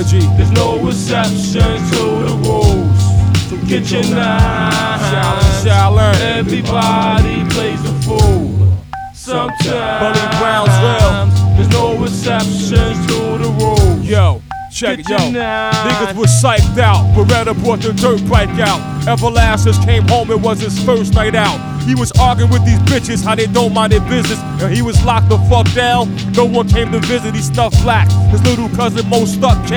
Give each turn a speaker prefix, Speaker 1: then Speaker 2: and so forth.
Speaker 1: energy.
Speaker 2: There's no exception to the rules. So get your nines.
Speaker 1: Shall learn.
Speaker 2: Everybody plays the fool. Sometimes
Speaker 1: Bully Brown's real.
Speaker 2: there's no exceptions to the rules.
Speaker 1: Yo, check it, yo.
Speaker 2: Get your nines.
Speaker 1: Niggas was psyched out. Beretta brought the dirt bike out. Everlasting came home, it was his first night out. He was arguing with these bitches how they don't mind their business, and he was locked the fuck down. No one came to visit, he snuffed black. His little cousin Mo stuck.